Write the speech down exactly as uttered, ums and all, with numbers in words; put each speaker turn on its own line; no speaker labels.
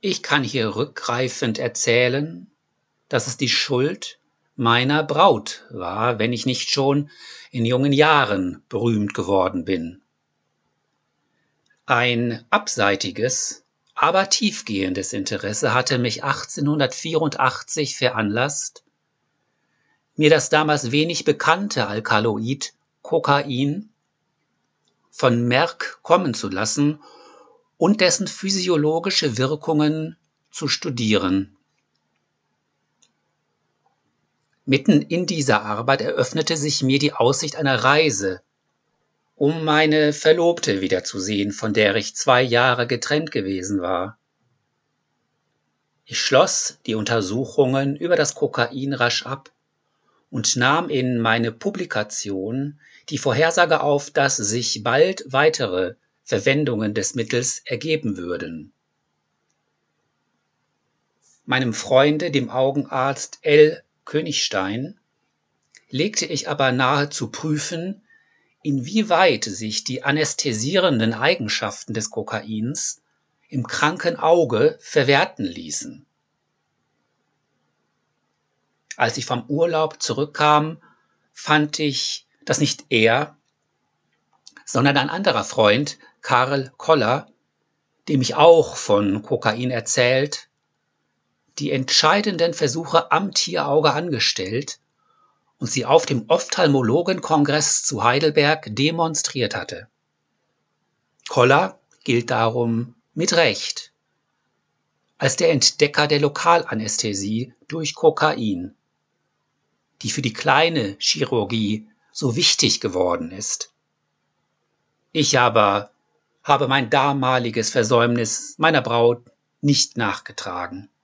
Ich kann hier rückgreifend erzählen, dass es die Schuld meiner Braut war, wenn ich nicht schon in jungen Jahren berühmt geworden bin. Ein abseitiges, aber tiefgehendes Interesse hatte mich achtzehnhundertvierundachtzig veranlasst, mir das damals wenig bekannte Alkaloid Kokain von Merck kommen zu lassen und dessen physiologische Wirkungen zu studieren. Mitten in dieser Arbeit eröffnete sich mir die Aussicht einer Reise, um meine Verlobte wiederzusehen, von der ich zwei Jahre getrennt gewesen war. Ich schloss die Untersuchungen über das Kokain rasch ab und nahm in meine Publikation die Vorhersage auf, dass sich bald weitere Verwendungen des Mittels ergeben würden. Meinem Freunde, dem Augenarzt L. Königstein, legte ich aber nahe zu prüfen, inwieweit sich die anästhesierenden Eigenschaften des Kokains im kranken Auge verwerten ließen. Als ich vom Urlaub zurückkam, fand ich, dass nicht er, sondern ein anderer Freund, Karl Koller, dem ich auch von Kokain erzählt, die entscheidenden Versuche am Tierauge angestellt und sie auf dem Ophthalmologenkongress zu Heidelberg demonstriert hatte. Koller gilt darum mit Recht als der Entdecker der Lokalanästhesie durch Kokain, die für die kleine Chirurgie so wichtig geworden ist. Ich aber habe mein damaliges Versäumnis meiner Braut nicht nachgetragen.